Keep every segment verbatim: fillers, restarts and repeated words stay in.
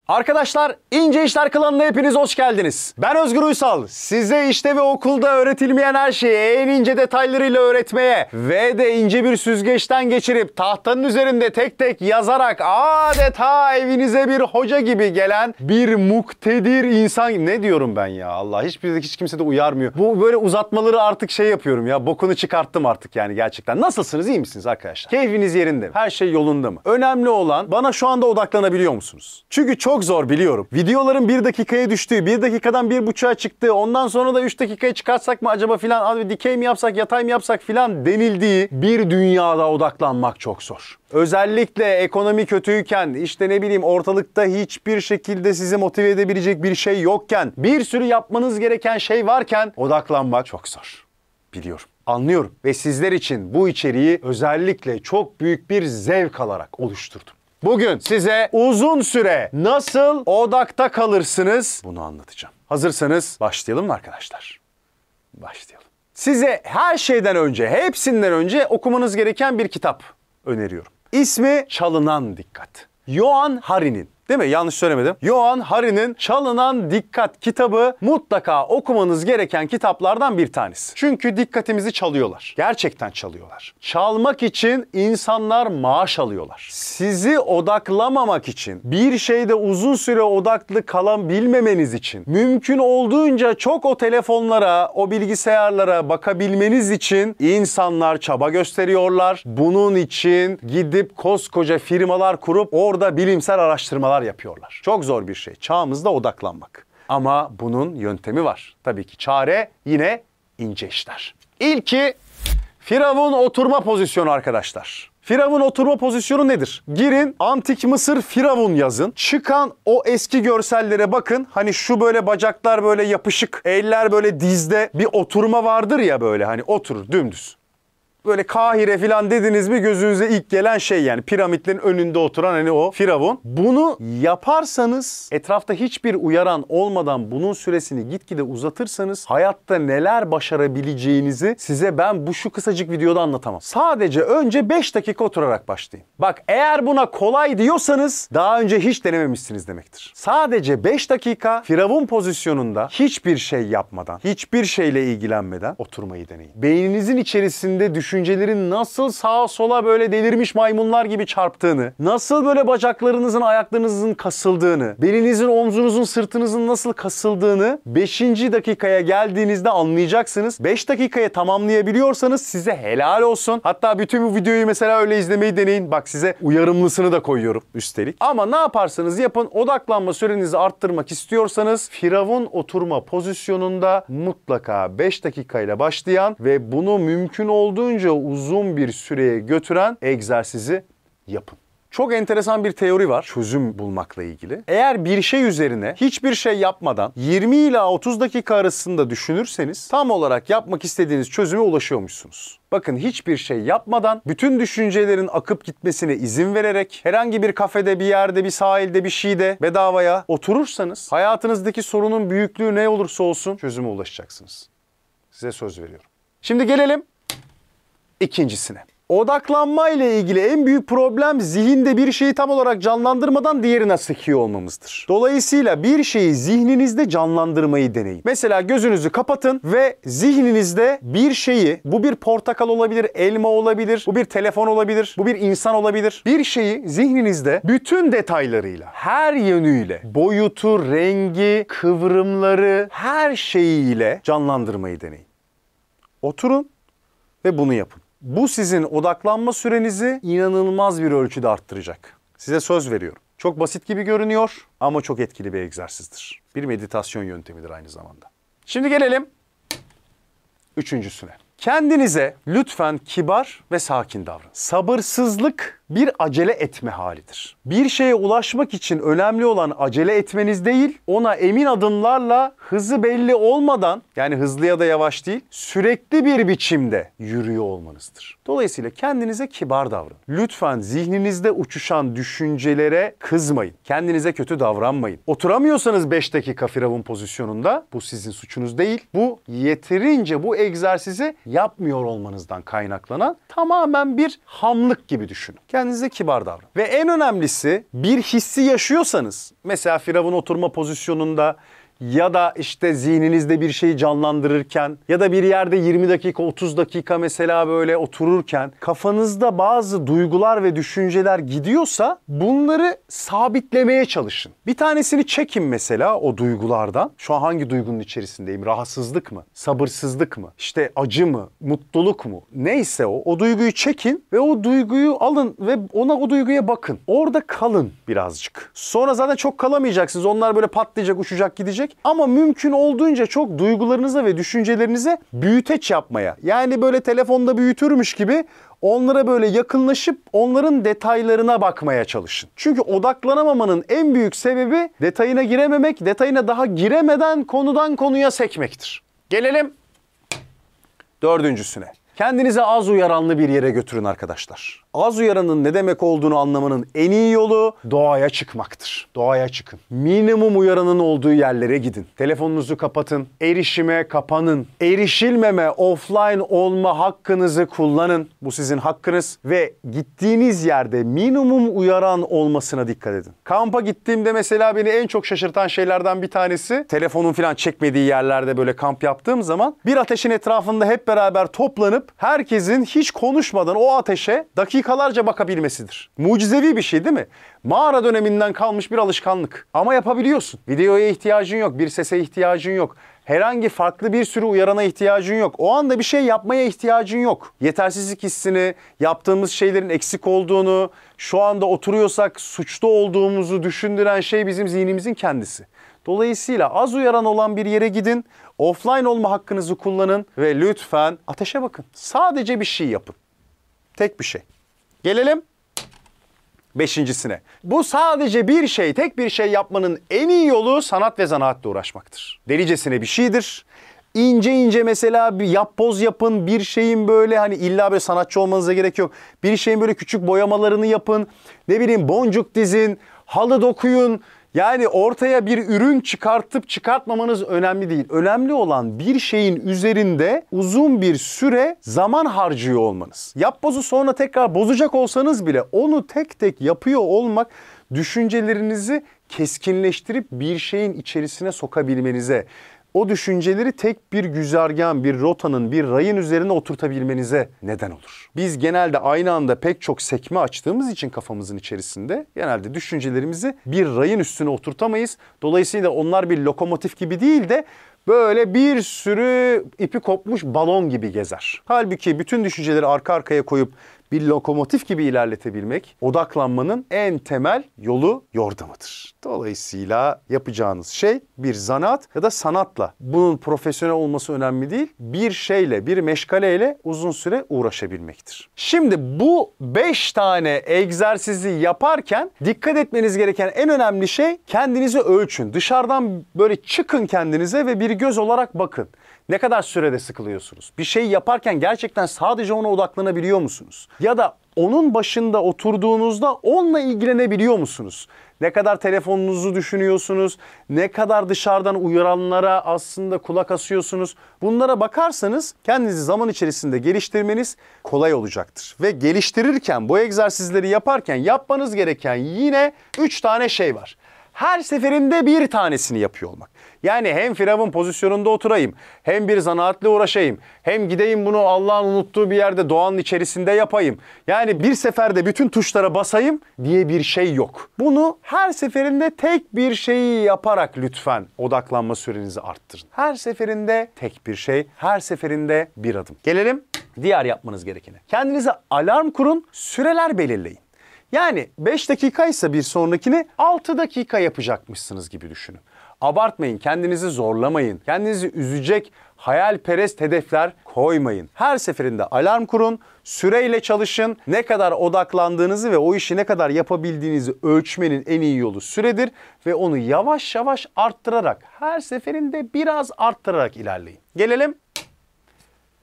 Arkadaşlar, İnce İşler Klanı'na hepiniz hoş geldiniz. Ben Özgür Uysal. Size işte ve okulda öğretilmeyen her şeyi en ince detaylarıyla öğretmeye ve de ince bir süzgeçten geçirip tahtanın üzerinde tek tek yazarak adeta evinize bir hoca gibi gelen bir muktedir insan... Ne diyorum ben ya Allah? Hiçbir hiç kimse de uyarmıyor. Bu böyle uzatmaları artık şey yapıyorum ya. Bokunu çıkarttım artık yani gerçekten. Nasılsınız? İyi misiniz arkadaşlar? Keyfiniz yerinde mi? Her şey yolunda mı? Önemli olan bana şu anda odaklanabiliyor musunuz? Çünkü çok zor biliyorum. Videoların bir dakikaya düştüğü, bir dakikadan bir buçuğa çıktığı, ondan sonra da üç dakikaya çıkartsak mı acaba filan, abi dikey mi yapsak, yatay mı yapsak filan denildiği bir dünyada odaklanmak çok zor. Özellikle ekonomi kötüyken, işte ne bileyim ortalıkta hiçbir şekilde sizi motive edebilecek bir şey yokken, bir sürü yapmanız gereken şey varken odaklanmak çok zor. Biliyorum. Anlıyorum ve sizler için bu içeriği özellikle çok büyük bir zevk alarak oluşturdum. Bugün size uzun süre nasıl odakta kalırsınız bunu anlatacağım. Hazırsanız başlayalım mı arkadaşlar? Başlayalım. Size her şeyden önce, hepsinden önce okumanız gereken bir kitap öneriyorum. İsmi Çalınan Dikkat. Johann Hari'nin. Değil mi? Yanlış söylemedim. Johann Hari'nin Çalınan Dikkat kitabı mutlaka okumanız gereken kitaplardan bir tanesi. Çünkü dikkatimizi çalıyorlar. Gerçekten çalıyorlar. Çalmak için insanlar maaş alıyorlar. Sizi odaklamamak için, bir şeyde uzun süre odaklı kalabilmemeniz için, mümkün olduğunca çok o telefonlara, o bilgisayarlara bakabilmeniz için insanlar çaba gösteriyorlar. Bunun için gidip koskoca firmalar kurup orada bilimsel araştırmalar yapıyorlar. Çok zor bir şey. Çağımızda odaklanmak. Ama bunun yöntemi var. Tabii ki çare yine ince işler. İlki Firavun oturma pozisyonu arkadaşlar. Firavun oturma pozisyonu nedir? Girin Antik Mısır Firavun yazın. Çıkan o eski görsellere bakın. Hani şu böyle bacaklar böyle yapışık, eller böyle dizde bir oturma vardır ya böyle hani oturur dümdüz. Böyle Kahire falan dediniz mi gözünüze ilk gelen şey yani piramitlerin önünde oturan hani o Firavun. Bunu yaparsanız etrafta hiçbir uyaran olmadan bunun süresini gitgide uzatırsanız hayatta neler başarabileceğinizi size ben bu şu kısacık videoda anlatamam. Sadece önce beş dakika oturarak başlayın. Bak eğer buna kolay diyorsanız daha önce hiç denememişsiniz demektir. Sadece beş dakika Firavun pozisyonunda hiçbir şey yapmadan, hiçbir şeyle ilgilenmeden oturmayı deneyin. Beyninizin içerisinde düşün düşüncelerin nasıl sağa sola böyle delirmiş maymunlar gibi çarptığını, nasıl böyle bacaklarınızın, ayaklarınızın kasıldığını, belinizin, omzunuzun, sırtınızın nasıl kasıldığını beşinci dakikaya geldiğinizde anlayacaksınız. beş dakikaya tamamlayabiliyorsanız size helal olsun. Hatta bütün bu videoyu mesela öyle izlemeyi deneyin. Bak size uyarımlısını da koyuyorum üstelik. Ama ne yaparsanız yapın, odaklanma sürenizi arttırmak istiyorsanız Firavun oturma pozisyonunda mutlaka beş dakikayla başlayan ve bunu mümkün olduğunca uzun bir süreye götüren egzersizi yapın. Çok enteresan bir teori var çözüm bulmakla ilgili. Eğer bir şey üzerine hiçbir şey yapmadan yirmi ila otuz dakika arasında düşünürseniz tam olarak yapmak istediğiniz çözüme ulaşıyormuşsunuz. Bakın hiçbir şey yapmadan bütün düşüncelerin akıp gitmesine izin vererek herhangi bir kafede, bir yerde, bir sahilde, bir şeyde bedavaya oturursanız hayatınızdaki sorunun büyüklüğü ne olursa olsun çözüme ulaşacaksınız. Size söz veriyorum. Şimdi gelelim İkincisine. Odaklanma ile ilgili en büyük problem zihinde bir şeyi tam olarak canlandırmadan diğerine sekiyor olmamızdır. Dolayısıyla bir şeyi zihninizde canlandırmayı deneyin. Mesela gözünüzü kapatın ve zihninizde bir şeyi, bu bir portakal olabilir, elma olabilir, bu bir telefon olabilir, bu bir insan olabilir. Bir şeyi zihninizde bütün detaylarıyla, her yönüyle, boyutu, rengi, kıvrımları, her şeyiyle canlandırmayı deneyin. Oturun ve bunu yapın. Bu sizin odaklanma sürenizi inanılmaz bir ölçüde arttıracak. Size söz veriyorum. Çok basit gibi görünüyor ama çok etkili bir egzersizdir. Bir meditasyon yöntemidir aynı zamanda. Şimdi gelelim üçüncüsüne. Kendinize lütfen kibar ve sakin davranın. Sabırsızlık bir acele etme halidir. Bir şeye ulaşmak için önemli olan acele etmeniz değil, ona emin adımlarla hızı belli olmadan, yani hızlı ya da yavaş değil, sürekli bir biçimde yürüyor olmanızdır. Dolayısıyla kendinize kibar davranın. Lütfen zihninizde uçuşan düşüncelere kızmayın. Kendinize kötü davranmayın. Oturamıyorsanız beş dakika Firavun pozisyonunda bu sizin suçunuz değil. Bu yeterince bu egzersizi yapmıyor olmanızdan kaynaklanan tamamen bir hamlık gibi düşünün. Kendinize kibar davranın. Ve en önemlisi, bir hissi yaşıyorsanız, mesela Firavun oturma pozisyonunda ya da işte zihninizde bir şeyi canlandırırken ya da bir yerde yirmi dakika otuz dakika mesela böyle otururken kafanızda bazı duygular ve düşünceler gidiyorsa bunları sabitlemeye çalışın. Bir tanesini çekin mesela o duygulardan. Şu an hangi duygunun içerisindeyim? Rahatsızlık mı? Sabırsızlık mı? İşte acı mı? Mutluluk mu? Neyse o. O duyguyu çekin ve o duyguyu alın ve ona o duyguya bakın. Orada kalın birazcık. Sonra zaten çok kalamayacaksınız. Onlar böyle patlayacak, uçacak, gidecek. Ama mümkün olduğunca çok duygularınıza ve düşüncelerinize büyüteç yapmaya. Yani böyle telefonda büyütürmüş gibi onlara böyle yakınlaşıp onların detaylarına bakmaya çalışın. Çünkü odaklanamamanın en büyük sebebi detayına girememek, detayına daha giremeden konudan konuya sekmektir. Gelelim dördüncüsüne. Kendinize az uyaranlı bir yere götürün arkadaşlar. Az uyaranın ne demek olduğunu anlamanın en iyi yolu doğaya çıkmaktır. Doğaya çıkın. Minimum uyaranın olduğu yerlere gidin. Telefonunuzu kapatın. Erişime kapanın. Erişilmeme, offline olma hakkınızı kullanın. Bu sizin hakkınız ve gittiğiniz yerde minimum uyaran olmasına dikkat edin. Kampa gittiğimde mesela beni en çok şaşırtan şeylerden bir tanesi telefonun falan çekmediği yerlerde böyle kamp yaptığım zaman bir ateşin etrafında hep beraber toplanıp herkesin hiç konuşmadan o ateşe dakikalarca bakabilmesidir. Mucizevi bir şey değil mi? Mağara döneminden kalmış bir alışkanlık. Ama yapabiliyorsun. Videoya ihtiyacın yok, bir sese ihtiyacın yok. Herhangi farklı bir sürü uyarana ihtiyacın yok. O anda bir şey yapmaya ihtiyacın yok. Yetersizlik hissini, yaptığımız şeylerin eksik olduğunu, şu anda oturuyorsak suçlu olduğumuzu düşündüren şey bizim zihnimizin kendisi. Dolayısıyla az uyaran olan bir yere gidin, offline olma hakkınızı kullanın ve lütfen ateşe bakın. Sadece bir şey yapın. Tek bir şey. Gelelim beşincisine. Bu sadece bir şey, tek bir şey yapmanın en iyi yolu sanat ve zanaatle uğraşmaktır. Delicesine bir şeydir. İnce ince mesela bir yapboz yapın, bir şeyin böyle hani illa böyle sanatçı olmanıza gerek yok. Bir şeyin böyle küçük boyamalarını yapın, ne bileyim boncuk dizin, halı dokuyun. Yani ortaya bir ürün çıkartıp çıkartmamanız önemli değil. Önemli olan bir şeyin üzerinde uzun bir süre zaman harcıyor olmanız. Yapbozu sonra tekrar bozacak olsanız bile onu tek tek yapıyor olmak düşüncelerinizi keskinleştirip bir şeyin içerisine sokabilmenize, o düşünceleri tek bir güzergahın, bir rotanın, bir rayın üzerine oturtabilmenize neden olur. Biz genelde aynı anda pek çok sekme açtığımız için kafamızın içerisinde genelde düşüncelerimizi bir rayın üstüne oturtamayız. Dolayısıyla onlar bir lokomotif gibi değil de böyle bir sürü ipi kopmuş balon gibi gezer. Halbuki bütün düşünceleri arka arkaya koyup bir lokomotif gibi ilerletebilmek odaklanmanın en temel yolu yordamıdır. Dolayısıyla yapacağınız şey bir zanaat ya da sanatla. Bunun profesyonel olması önemli değil. Bir şeyle, bir meşgaleyle uzun süre uğraşabilmektir. Şimdi bu beş tane egzersizi yaparken dikkat etmeniz gereken en önemli şey kendinizi ölçün. Dışarıdan böyle çıkın kendinize ve bir göz olarak bakın. Ne kadar sürede sıkılıyorsunuz? Bir şey yaparken gerçekten sadece ona odaklanabiliyor musunuz? Ya da onun başında oturduğunuzda onunla ilgilenebiliyor musunuz? Ne kadar telefonunuzu düşünüyorsunuz? Ne kadar dışarıdan uyaranlara aslında kulak asıyorsunuz? Bunlara bakarsanız kendinizi zaman içerisinde geliştirmeniz kolay olacaktır. Ve geliştirirken, bu egzersizleri yaparken yapmanız gereken yine üç tane şey var. Her seferinde bir tanesini yapıyor olmak. Yani hem Firavun pozisyonunda oturayım, hem bir zanaatle uğraşayım, hem gideyim bunu Allah'ın unuttuğu bir yerde doğanın içerisinde yapayım. Yani bir seferde bütün tuşlara basayım diye bir şey yok. Bunu her seferinde tek bir şeyi yaparak lütfen odaklanma sürenizi arttırın. Her seferinde tek bir şey, her seferinde bir adım. Gelelim diğer yapmanız gerekene. Kendinize alarm kurun, süreler belirleyin. Yani beş dakikaysa bir sonrakini altı dakika yapacakmışsınız gibi düşünün. Abartmayın, kendinizi zorlamayın. Kendinizi üzecek hayalperest hedefler koymayın. Her seferinde alarm kurun, süreyle çalışın. Ne kadar odaklandığınızı ve o işi ne kadar yapabildiğinizi ölçmenin en iyi yolu süredir. Ve onu yavaş yavaş arttırarak, her seferinde biraz arttırarak ilerleyin. Gelelim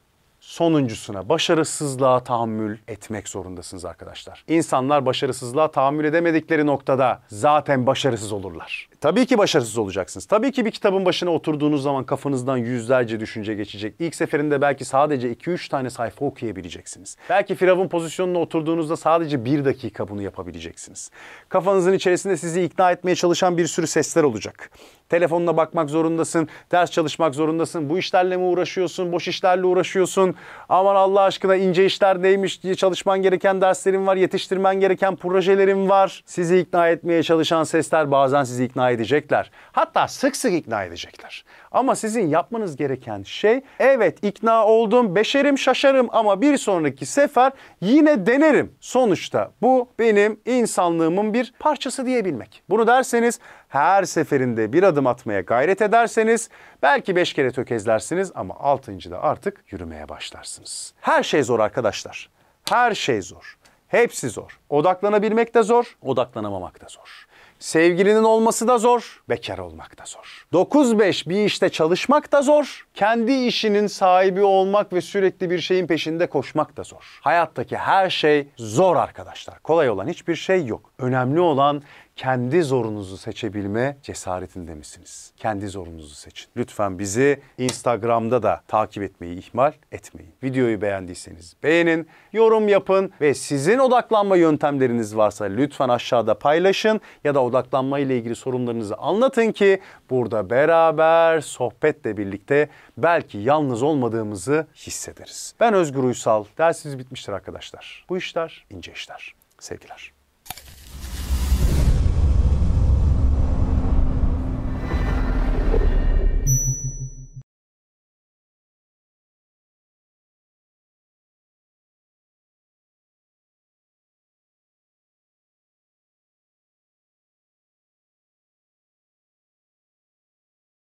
sonuncusuna, başarısızlığa tahammül etmek zorundasınız arkadaşlar. İnsanlar başarısızlığa tahammül edemedikleri noktada zaten başarısız olurlar. Tabii ki başarısız olacaksınız. Tabii ki bir kitabın başına oturduğunuz zaman kafanızdan yüzlerce düşünce geçecek. İlk seferinde belki sadece iki üç tane sayfa okuyabileceksiniz. Belki firavun pozisyonuna oturduğunuzda sadece bir dakika bunu yapabileceksiniz. Kafanızın içerisinde sizi ikna etmeye çalışan bir sürü sesler olacak. Telefonuna bakmak zorundasın, ders çalışmak zorundasın, bu işlerle mi uğraşıyorsun, boş işlerle uğraşıyorsun, aman Allah aşkına ince işler neymiş diye çalışman gereken derslerin var, yetiştirmen gereken projelerin var. Sizi ikna etmeye çalışan sesler bazen sizi ikna edecekler. Hatta sık sık ikna edecekler. Ama sizin yapmanız gereken şey, evet ikna oldum, beşerim şaşarım ama bir sonraki sefer yine denerim. Sonuçta bu benim insanlığımın bir parçası diyebilmek. Bunu derseniz her seferinde bir adım atmaya gayret ederseniz belki beş kere tökezlersiniz ama altıncıda artık yürümeye başlarsınız. Her şey zor arkadaşlar. Her şey zor. Hepsi zor. Odaklanabilmek de zor, odaklanamamak da zor. Sevgilinin olması da zor, bekar olmak da zor. dokuz beş bir işte çalışmak da zor, kendi işinin sahibi olmak ve sürekli bir şeyin peşinde koşmak da zor. Hayattaki her şey zor arkadaşlar. Kolay olan hiçbir şey yok. Önemli olan kendi zorunuzu seçebilme cesaretinde misiniz? Kendi zorunuzu seçin. Lütfen bizi Instagram'da da takip etmeyi ihmal etmeyin. Videoyu beğendiyseniz beğenin, yorum yapın ve sizin odaklanma yöntemleriniz varsa lütfen aşağıda paylaşın ya da odaklanma ile ilgili sorunlarınızı anlatın ki burada beraber sohbetle birlikte belki yalnız olmadığımızı hissederiz. Ben Özgür Uysal. Dersiniz bitmiştir arkadaşlar. Bu işler ince işler. Sevgiler.